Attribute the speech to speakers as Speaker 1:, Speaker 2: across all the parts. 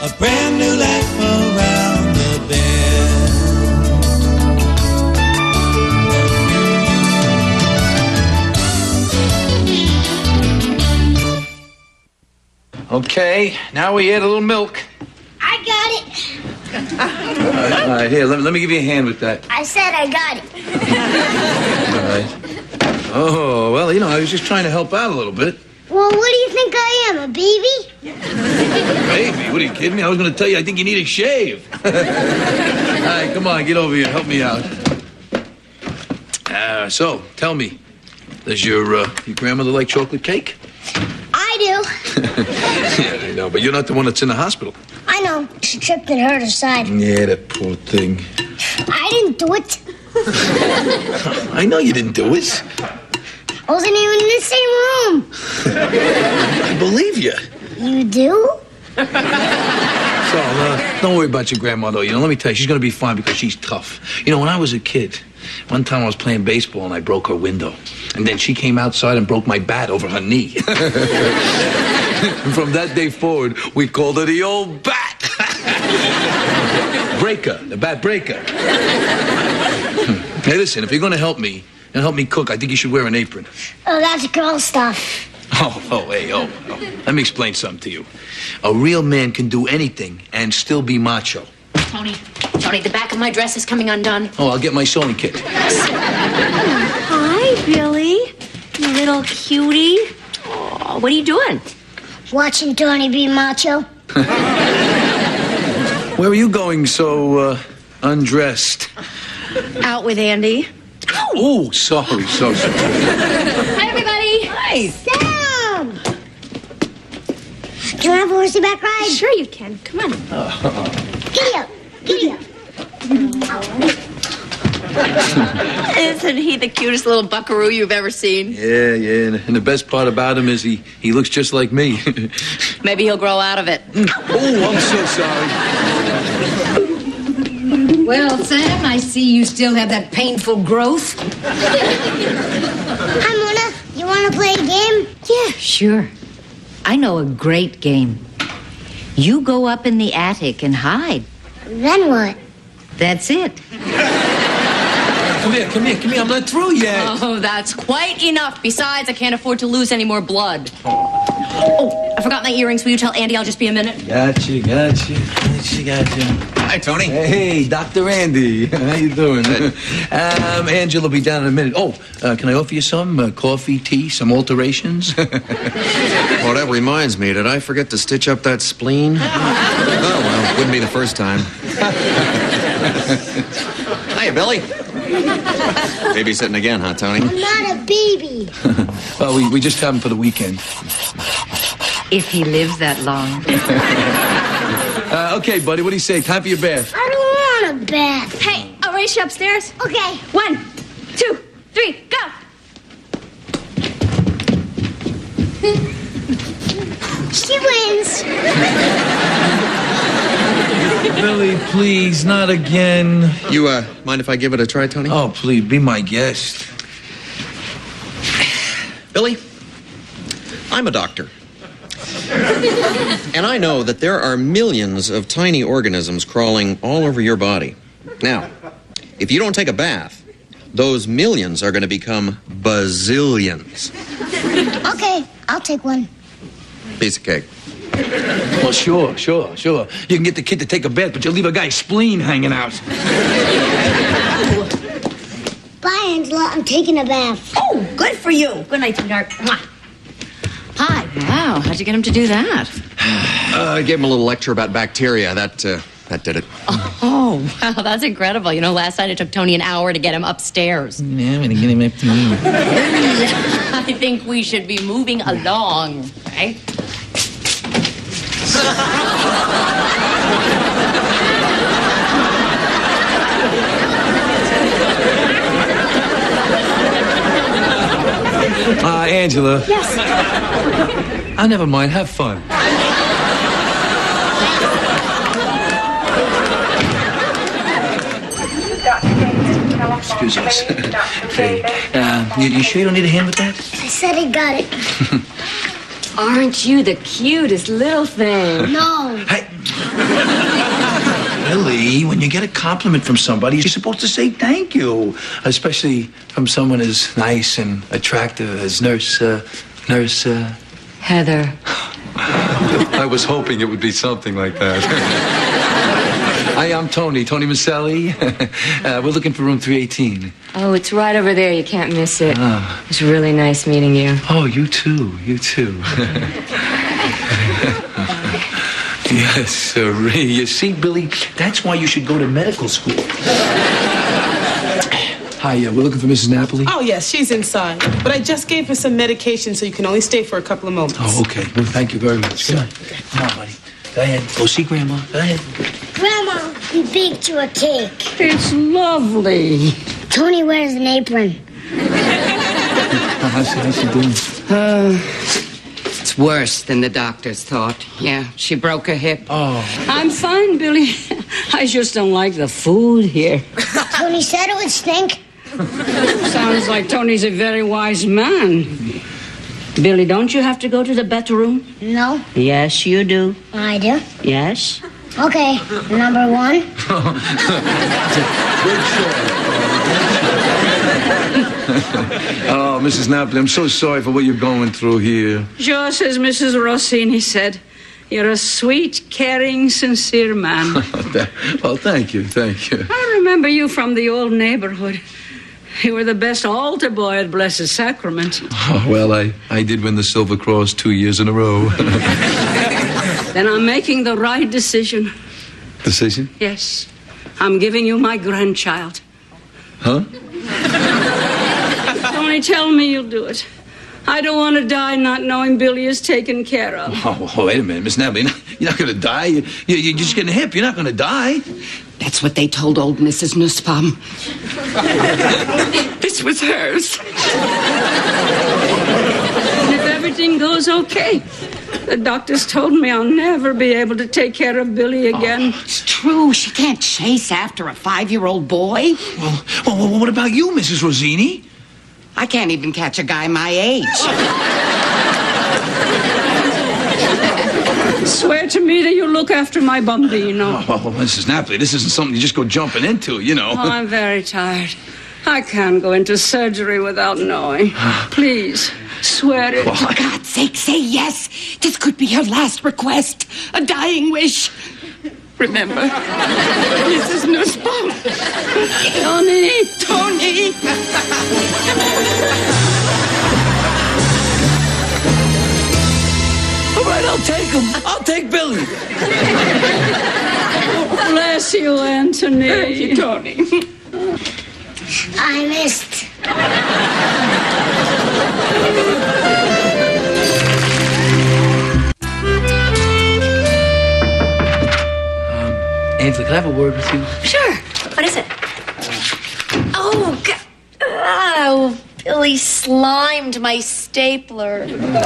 Speaker 1: a brand new life around the bend.
Speaker 2: Okay, now we add a little milk.
Speaker 3: I got it.
Speaker 2: All right, here, let me give you a hand with that.
Speaker 3: I said I got it.
Speaker 2: All right. Oh, well, I was just trying to help out a little bit.
Speaker 3: Well, what do you think I am, a baby?
Speaker 2: Baby, what are you kidding me? I was going to tell you I think you need a shave. All right, come on, get over here. Help me out. So, tell me, does your grandmother like chocolate cake?
Speaker 3: I do.
Speaker 2: Yeah, I know, but you're not the one that's in the hospital.
Speaker 3: I know. She tripped and hurt her side.
Speaker 2: Yeah, that poor thing.
Speaker 3: I didn't do it.
Speaker 2: I know you didn't do it.
Speaker 3: I wasn't even in the same room.
Speaker 2: I believe you.
Speaker 3: You do?
Speaker 2: So, don't worry about your grandmother. Let me tell you, she's going to be fine because she's tough. When I was a kid, one time I was playing baseball and I broke her window. And then she came outside and broke my bat over her knee. And from that day forward, we called her the old bat. Breaker, the bat breaker. Hey, listen, if you're going to help me and help me cook, I think you should wear an apron.
Speaker 3: Oh, that's girl stuff.
Speaker 2: Hey. Let me explain something to you. A real man can do anything and still be macho.
Speaker 4: Tony, the back of my dress is coming undone.
Speaker 2: Oh, I'll get my sewing kit.
Speaker 4: Hi, Billy. You little cutie. Oh, what are you doing?
Speaker 3: Watching Tony be macho.
Speaker 2: Where are you going so undressed?
Speaker 4: Out with Andy.
Speaker 2: Oh, sorry.
Speaker 4: Hi, everybody.
Speaker 5: Hi.
Speaker 3: Sam! Can I have a horseback ride?
Speaker 4: Sure you can. Come on.
Speaker 3: Giddy up.
Speaker 4: Isn't he the cutest little buckaroo you've ever seen?
Speaker 2: Yeah. And the best part about him is he looks just like me.
Speaker 4: Maybe he'll grow out of it.
Speaker 2: Oh, I'm so sorry.
Speaker 5: Well, Sam, I see you still have that painful growth.
Speaker 3: Hi, Mona. You want to play a game?
Speaker 6: Yeah, sure. I know a great game. You go up in the attic and hide.
Speaker 3: Then what?
Speaker 6: That's it.
Speaker 2: Come here. I'm not through yet.
Speaker 4: Oh, that's quite enough. Besides, I can't afford to lose any more blood. Oh, I forgot my earrings. Will you tell Andy I'll just be a minute?
Speaker 2: Gotcha.
Speaker 7: Hi, Tony.
Speaker 2: Hey, Dr. Andy. How you doing? Angela will be down in a minute. Oh, can I offer you some? Coffee, tea, some alterations?
Speaker 7: Well, that reminds me. Did I forget to stitch up that spleen? Oh, well, wouldn't be the first time. Hiya, Billy. Babysitting again, huh, Tony?
Speaker 3: I'm not a baby.
Speaker 2: Well, we just have him for the weekend.
Speaker 6: If he lives that long.
Speaker 2: Okay, buddy, what do you say? Time for your bath.
Speaker 3: I don't want a bath.
Speaker 4: Hey, I'll race you upstairs.
Speaker 3: Okay.
Speaker 4: 1, 2, 3, go!
Speaker 3: She wins.
Speaker 2: Billy, please, not again.
Speaker 7: You, mind if I give it a try, Tony?
Speaker 2: Oh, please, be my guest.
Speaker 7: Billy, I'm a doctor. And I know that there are millions of tiny organisms crawling all over your body. Now, if you don't take a bath, those millions are going to become bazillions.
Speaker 3: Okay, I'll take one.
Speaker 7: Piece of cake.
Speaker 2: Well, sure. You can get the kid to take a bath, but you'll leave a guy's spleen hanging out.
Speaker 3: Bye, Angela. I'm taking a bath.
Speaker 5: Oh, good for you.
Speaker 4: Good night, sweetheart. Mwah.
Speaker 6: Hi. Wow, how'd you get him to do that?
Speaker 7: I gave him a little lecture about bacteria. That did it.
Speaker 4: Oh, wow, that's incredible. Last night it took Tony an hour to get him upstairs.
Speaker 2: Yeah, I'm gonna get him up to me.
Speaker 4: I think we should be moving along, right?
Speaker 2: Angela.
Speaker 4: Yes.
Speaker 2: Oh, never mind. Have fun. Excuse us. Hey, you sure you don't need a hand with that?
Speaker 3: I said I got it.
Speaker 4: Aren't you the cutest little thing?
Speaker 3: No.
Speaker 2: Hey, Billy, when you get a compliment from somebody, you're supposed to say thank you. Especially from someone as nice and attractive as Nurse
Speaker 6: Heather.
Speaker 2: I was hoping it would be something like that. Hi, I'm Tony Maselli. We're looking for room 318.
Speaker 8: Oh, it's right over there. You can't miss it. It's really nice meeting you.
Speaker 2: Oh, you too. Yes, sirree. You see, Billy, that's why you should go to medical school. Hi, we're looking for Mrs. Napoli.
Speaker 9: Oh, yes, she's inside. But I just gave her some medication, so you can only stay for a couple of moments.
Speaker 2: Oh, okay. Well, thank you very much. Come on. Come on, buddy. Go ahead. Go see Grandma. Go ahead.
Speaker 3: Grandma, we baked you a cake.
Speaker 5: It's lovely.
Speaker 3: Tony wears an apron.
Speaker 2: How's she doing?
Speaker 10: It's worse than the doctors thought. Yeah, she broke her hip.
Speaker 2: Oh.
Speaker 5: I'm fine, Billy. I just don't like the food here.
Speaker 3: Tony said it would stink.
Speaker 5: Sounds like Tony's a very wise man. Billy, don't you have to go to the bedroom?
Speaker 3: No,
Speaker 5: Yes, you do.
Speaker 3: I do.
Speaker 5: Yes.
Speaker 3: Okay, number one.
Speaker 2: Oh, Mrs. Napoli, I'm so sorry for what you're going through here.
Speaker 5: Just as Mrs. Rossini said, you're a sweet, caring, sincere man.
Speaker 2: Well, thank you.
Speaker 5: I remember you from the old neighborhood. You were the best altar boy at Blessed Sacrament.
Speaker 2: Oh, well, I did win the Silver Cross 2 years in a row.
Speaker 5: Then I'm making the right decision.
Speaker 2: Decision?
Speaker 5: Yes. I'm giving you my grandchild.
Speaker 2: Huh?
Speaker 5: Only tell me you'll do it. I don't want to die not knowing Billy is taken care of.
Speaker 2: Oh, wait a minute, Miss Napoli. You're not going to die. You're just getting hip. You're not going to die.
Speaker 10: That's what they told old Mrs. Nussbaum. This was hers.
Speaker 5: And if everything goes okay, the doctors told me I'll never be able to take care of Billy again.
Speaker 10: It's true. She can't chase after a 5-year-old boy.
Speaker 2: Well, what about you, Mrs. Rossini?
Speaker 10: I can't even catch a guy my age.
Speaker 5: Swear to me that you look after my bambino.
Speaker 2: Oh, Mrs. Napoli, this isn't something you just go jumping into, you know.
Speaker 5: Oh, I'm very tired. I can't go into surgery without knowing. Please, swear it.
Speaker 10: For God's sake, say yes. This could be her last request. A dying wish. Remember, Mrs. Nussbaum. Tony.
Speaker 2: All right, I'll take him. I'll take Billy.
Speaker 5: Bless you, Anthony.
Speaker 10: Tony.
Speaker 3: I missed.
Speaker 2: Angela, can I have a word with you?
Speaker 4: Sure. What is it? Oh, oh, Billy slimed my stapler.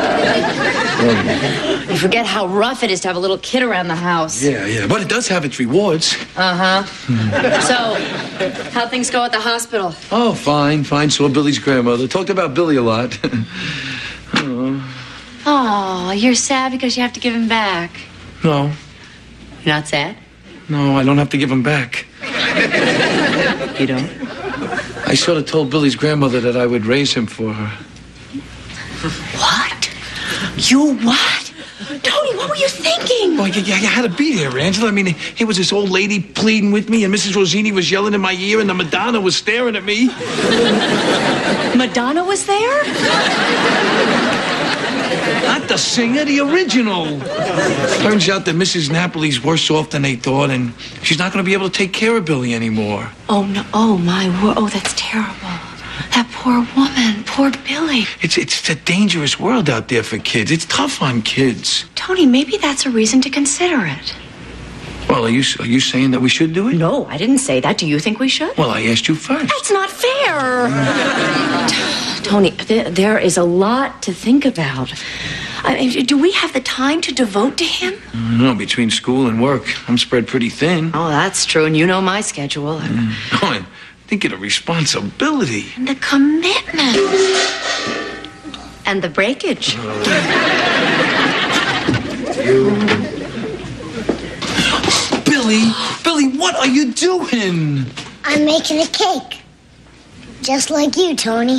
Speaker 4: You forget how rough it is to have a little kid around the house.
Speaker 2: Yeah. But it does have its rewards.
Speaker 4: So, how'd things go at the hospital?
Speaker 2: Oh, fine. Saw Billy's grandmother. Talked about Billy a lot.
Speaker 4: Oh, you're sad because you have to give him back.
Speaker 2: No,
Speaker 4: You're not sad?
Speaker 2: I don't have to give him back.
Speaker 4: You don't?
Speaker 2: I sort of told Billy's grandmother that I would raise him for her.
Speaker 4: What? You what? Tony, what were you thinking?
Speaker 2: Well, you had to be there, Angela. I mean, here was this old lady pleading with me, and Mrs. Rossini was yelling in my ear, and the Madonna was staring at me.
Speaker 4: Madonna was there?
Speaker 2: Not the singer, the original. Turns out that Mrs. Napoli's worse off than they thought, and she's not going to be able to take care of Billy anymore.
Speaker 4: Oh, no. Oh, my word. Oh, that's terrible. That poor woman. Poor Billy.
Speaker 2: It's a dangerous world out there for kids. It's tough on kids.
Speaker 4: Tony, maybe that's a reason to consider it.
Speaker 2: Well, are you saying that we should do it?
Speaker 4: No, I didn't say that. Do you think we should?
Speaker 2: Well, I asked you first.
Speaker 4: That's not fair. Tony, there is a lot to think about. I mean, do we have the time to devote to him?
Speaker 2: No, between school and work, I'm spread pretty thin.
Speaker 4: Oh, that's true, and you know my schedule.
Speaker 2: Oh, and think of the responsibility.
Speaker 4: And the commitment. And the breakage.
Speaker 2: are you doing?
Speaker 3: I'm making a cake. Just like you, Tony.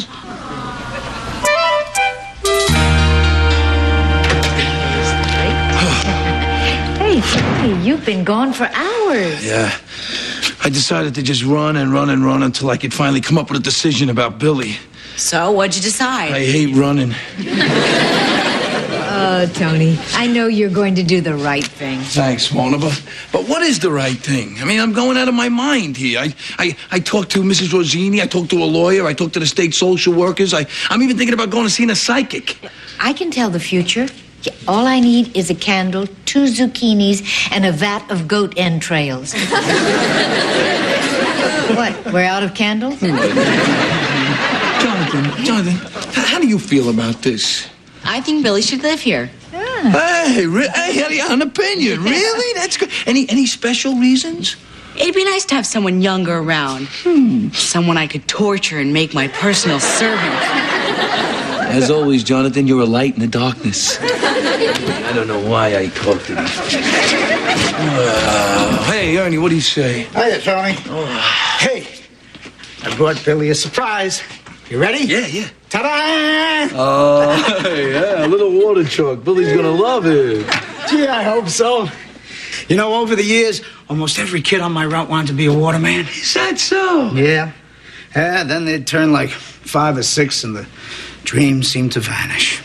Speaker 6: Hey, you've been gone for hours.
Speaker 2: Yeah. I decided to just run and run and run until I could finally come up with a decision about Billy.
Speaker 11: So, what'd you decide?
Speaker 2: I hate running.
Speaker 6: Oh, Tony, I know you're going to do the right thing.
Speaker 2: Thanks, Mona, but what is the right thing? I mean, I'm going out of my mind here. I talked to Mrs. Rosini, I talked to a lawyer, I talked to the state social workers, I'm even thinking about going to see a psychic.
Speaker 6: I can tell the future. All I need is a candle, 2 zucchinis, and a vat of goat entrails. What, we're out of candles?
Speaker 2: Jonathan, how do you feel about this?
Speaker 11: I think Billy should live here.
Speaker 2: Hey, hey, an opinion, really? That's good. Any special reasons?
Speaker 11: It'd be nice to have someone younger around. Someone I could torture and make my personal servant.
Speaker 2: As always, Jonathan, you're a light in the darkness. I don't know why I talked to you. Hey, Ernie, what do you say?
Speaker 12: Hiya, Tony. Hey, I brought Billy a surprise. You ready?
Speaker 2: Yeah.
Speaker 12: Ta-da!
Speaker 2: Oh, yeah, a little water truck. Billy's gonna love it.
Speaker 12: Gee, I hope so. You know, over the years, almost every kid on my route wanted to be a waterman.
Speaker 2: Is that so?
Speaker 12: Yeah. Then they'd turn like 5 or 6 and the dreams seemed to vanish.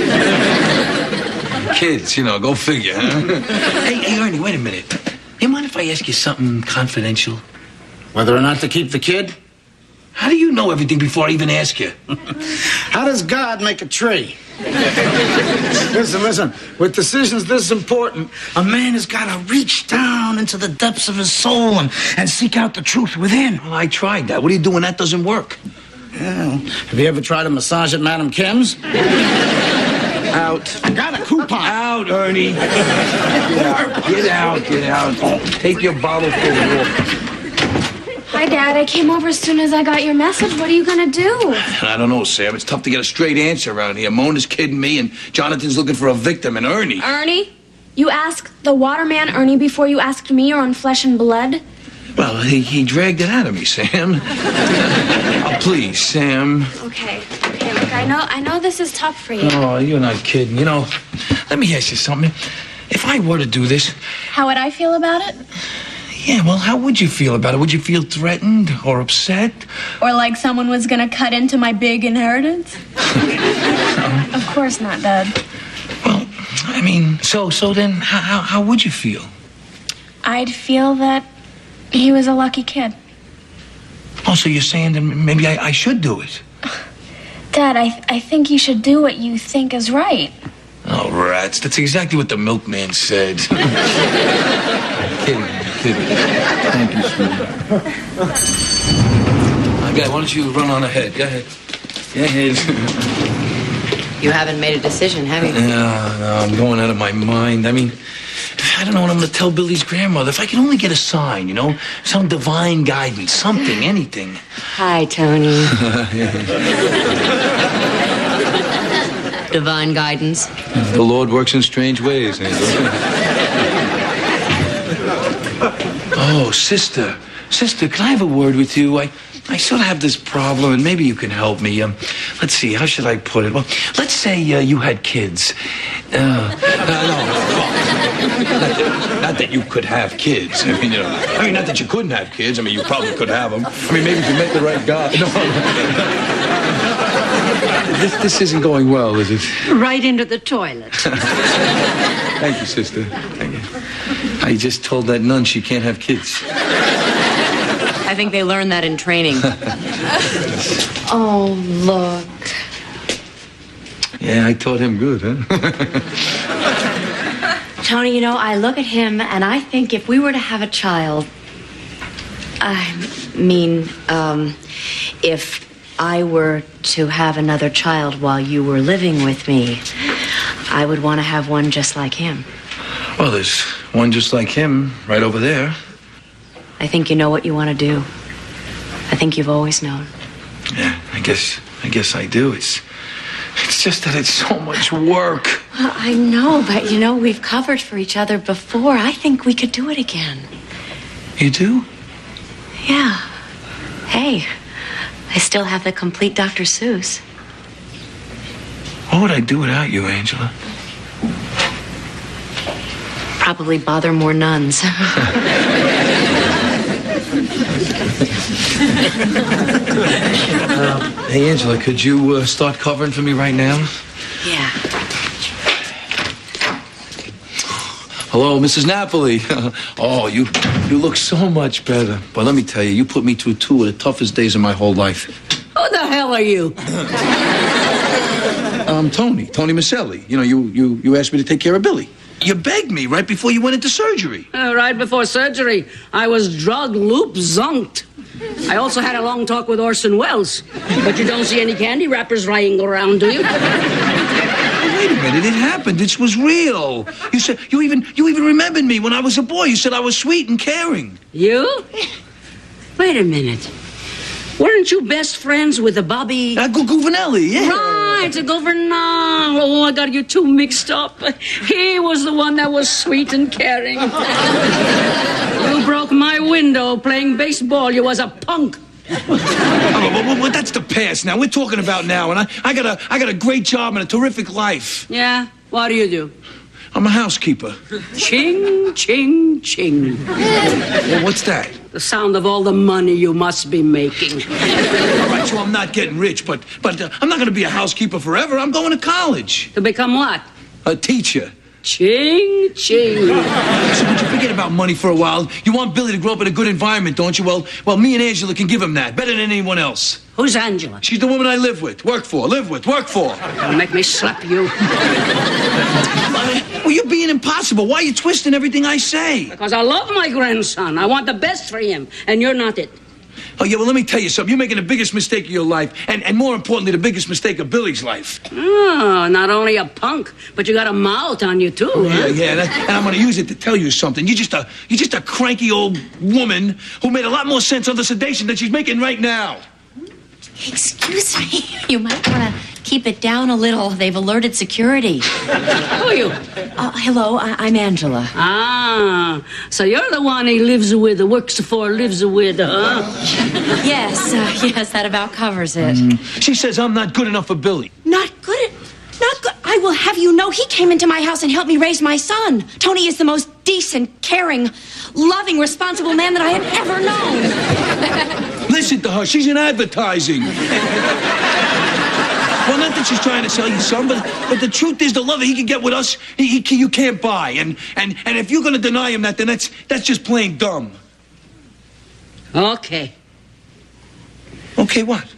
Speaker 2: Kids, go figure, huh? Hey, Ernie, wait a minute. You mind if I ask you something confidential?
Speaker 12: Whether or not to keep the kid?
Speaker 2: How do you know everything before I even ask you?
Speaker 12: How does God make a tree? Listen. With decisions this important, a man has got to reach down into the depths of his soul and seek out the truth within.
Speaker 2: Well, I tried that. What are you doing? That doesn't work.
Speaker 12: Yeah. Have you ever tried a massage at Madam Kim's?
Speaker 2: Out.
Speaker 12: Got a coupon.
Speaker 2: Out, Ernie. Get out. Take your bottle full of water.
Speaker 13: Hi, Dad. I came over as soon as I got your message. What are you going to do?
Speaker 2: I don't know, Sam. It's tough to get a straight answer around here. Mona's kidding me, and Jonathan's looking for a victim, and Ernie.
Speaker 13: Ernie? You asked the waterman Ernie before you asked me or on Flesh and Blood?
Speaker 2: Well, he dragged it out of me, Sam. Oh, please, Sam.
Speaker 13: Okay, look, I know this is tough for you.
Speaker 2: Oh, you're not kidding. Let me ask you something. If I were to do this...
Speaker 13: How would I feel about it?
Speaker 2: Yeah, well, how would you feel about it? Would you feel threatened or upset?
Speaker 13: Or like someone was going to cut into my big inheritance? Of course not, Dad.
Speaker 2: Well, I mean, so then how would you feel?
Speaker 13: I'd feel that he was a lucky kid.
Speaker 2: Oh, so you're saying that maybe I should do it?
Speaker 13: Dad, I think you should do what you think is right.
Speaker 2: Oh, rats. That's exactly what the milkman said. Kidding. Thank you, sweetie. Okay, why don't you run on ahead? Go ahead.
Speaker 11: You haven't made a decision, have you?
Speaker 2: No, I'm going out of my mind. I mean, I don't know what I'm going to tell Billy's grandmother. If I can only get a sign, some divine guidance, something, anything.
Speaker 11: Hi, Tony. Divine guidance.
Speaker 2: The Lord works in strange ways. Oh, sister, can I have a word with you? I sort of have this problem, and maybe you can help me. Let's see, how should I put it? Well, let's say you had kids. No, not that you could have kids. I mean, not that you couldn't have kids. I mean, you probably could have them. I mean, maybe if you met the right guy. No. This isn't going well, is it?
Speaker 6: Right into the toilet.
Speaker 2: Thank you, sister. Thank you. I just told that nun she can't have kids.
Speaker 11: I think they learned that in training.
Speaker 4: Oh, look.
Speaker 2: Yeah, I taught him good, huh?
Speaker 4: Tony, I look at him and I think if we were to have a child, if I were to have another child while you were living with me, I would want to have one just like him.
Speaker 2: Well, there's one just like him right over there.
Speaker 4: I think you know what you want to do. I think you've always known.
Speaker 2: Yeah, I guess I do. It's just that it's so much work.
Speaker 4: Well, I know, but we've covered for each other before. I think we could do it again.
Speaker 2: You do?
Speaker 4: Yeah. Hey, I still have the complete Dr. Seuss.
Speaker 2: What would I do without you, Angela?
Speaker 4: Probably bother more nuns.
Speaker 2: Hey, Angela, could you start covering for me right now?
Speaker 4: Yeah.
Speaker 2: Hello, Mrs. Napoli. Oh, you look so much better. But let me tell you, you put me through two of the toughest days of my whole life.
Speaker 5: Who the hell are you?
Speaker 2: Tony Maselli. You know, you asked me to take care of Billy. You begged me right before you went into surgery.
Speaker 5: Right before surgery, I was drug loop zonked. I also had a long talk with Orson Welles. But you don't see any candy wrappers lying around, do you?
Speaker 2: Wait a minute, it happened. This was real. You said you even remembered me when I was a boy. You said I was sweet and caring.
Speaker 5: You? Wait a minute. Weren't you best friends with the Bobby?
Speaker 2: Gouvernail, yeah.
Speaker 5: Right, the Gouvernail. Oh, I got you two mixed up. He was the one that was sweet and caring. You broke my window playing baseball. You was a punk.
Speaker 2: Well, that's the past now. We're talking about now, and I got a great job and a terrific life.
Speaker 5: Yeah? What do?
Speaker 2: I'm a housekeeper.
Speaker 5: Ching, ching, ching.
Speaker 2: Well, what's that?
Speaker 5: The sound of all the money you must be making.
Speaker 2: All right, so I'm not getting rich, but I'm not going to be a housekeeper forever. I'm going to college.
Speaker 5: To become what?
Speaker 2: A teacher.
Speaker 5: Ching, ching.
Speaker 2: So would you forget about money for a while? You want Billy to grow up in a good environment, don't you? Well, me and Angela can give him that, better than anyone else.
Speaker 5: Who's Angela?
Speaker 2: She's the woman I live with, work for.
Speaker 5: Don't make me slap you.
Speaker 2: Well, you're being impossible. Why are you twisting everything I say?
Speaker 5: Because I love my grandson. I want the best for him, and you're not it.
Speaker 2: Oh, yeah, well, let me tell you something. You're making the biggest mistake of your life, and more importantly, the biggest mistake of Billy's life.
Speaker 5: Oh, not only a punk, but you got a mouth on you, too. Huh?
Speaker 2: Yeah, and I'm going to use it to tell you something. You're just a cranky old woman who made a lot more sense under sedation than she's making right now.
Speaker 4: Excuse me. You might want to keep it down a little. They've alerted security.
Speaker 5: Who are you?
Speaker 4: Hello, I'm Angela.
Speaker 5: Ah, so you're the one he lives with, works for, lives with, huh?
Speaker 4: Yes, that about covers it.
Speaker 2: She says I'm not good enough for Billy.
Speaker 4: Not good. I will have you know he came into my house and helped me raise my son. Tony is the most decent, caring, loving, responsible man that I have ever known.
Speaker 2: Listen to her. She's in advertising. Well, not that she's trying to sell you some, but the truth is the love that he can get with us, you can't buy. And if you're going to deny him that, then that's just plain dumb.
Speaker 5: Okay.
Speaker 2: Okay, what?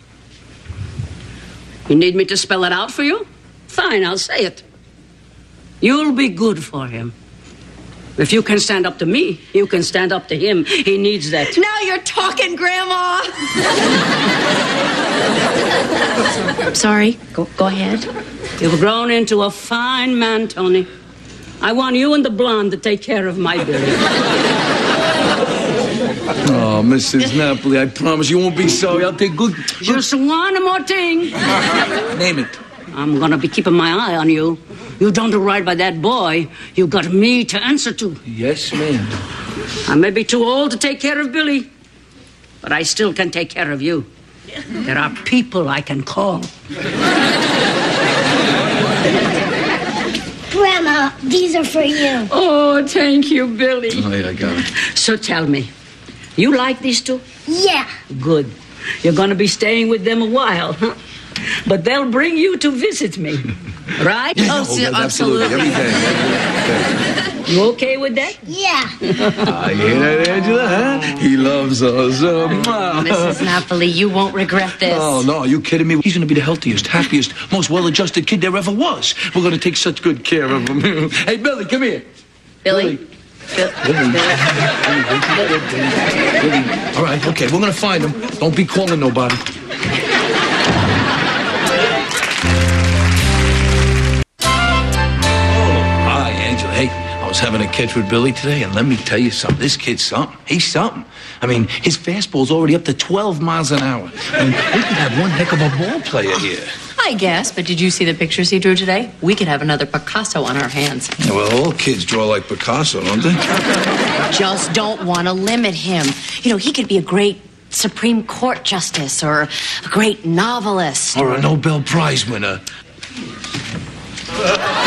Speaker 5: You need me to spell it out for you? Fine, I'll say it. You'll be good for him. If you can stand up to me, you can stand up to him. He needs that.
Speaker 4: Now you're talking, Grandma. Sorry. Go ahead.
Speaker 5: You've grown into a fine man, Tony. I want you and the blonde to take care of my Billy.
Speaker 2: Oh, Mrs. Napoli, I promise you won't be sorry. I'll take good...
Speaker 5: Just one more thing.
Speaker 2: Name it.
Speaker 5: I'm gonna be keeping my eye on you. You don't do right by that boy. You got me to answer to.
Speaker 2: Yes, ma'am.
Speaker 5: I may be too old to take care of Billy, but I still can take care of you. There are people I can call.
Speaker 3: Grandma, these are for you.
Speaker 5: Oh, thank you, Billy.
Speaker 2: Oh, yeah, I got it.
Speaker 5: So tell me, you like these two?
Speaker 3: Yeah.
Speaker 5: Good. You're gonna be staying with them a while, huh? But they'll bring you to visit me, right?
Speaker 2: Yeah, absolutely. Every day.
Speaker 5: You okay with that?
Speaker 3: Yeah.
Speaker 2: You hear that, Angela, huh? He loves us.
Speaker 4: Mrs. Napoli, you won't regret this.
Speaker 2: Oh, no, are you kidding me? He's going to be the healthiest, happiest, most well-adjusted kid there ever was. We're going to take such good care of him. Hey, Billy, come here.
Speaker 4: Billy.
Speaker 2: Billy. All right, okay, we're going to find him. Don't be calling nobody. I was having a catch with Billy today, and let me tell you something. This kid's something. He's something. I mean, his fastball's already up to 12 miles an hour. I mean, we could have one heck of a ball player here.
Speaker 14: I guess, but did you see the pictures he drew today? We could have another Picasso on our hands.
Speaker 2: Yeah, well, all kids draw like Picasso, don't they?
Speaker 4: Just don't want to limit him. You know, he could be a great Supreme Court justice or a great novelist.
Speaker 2: Or a Nobel Prize winner.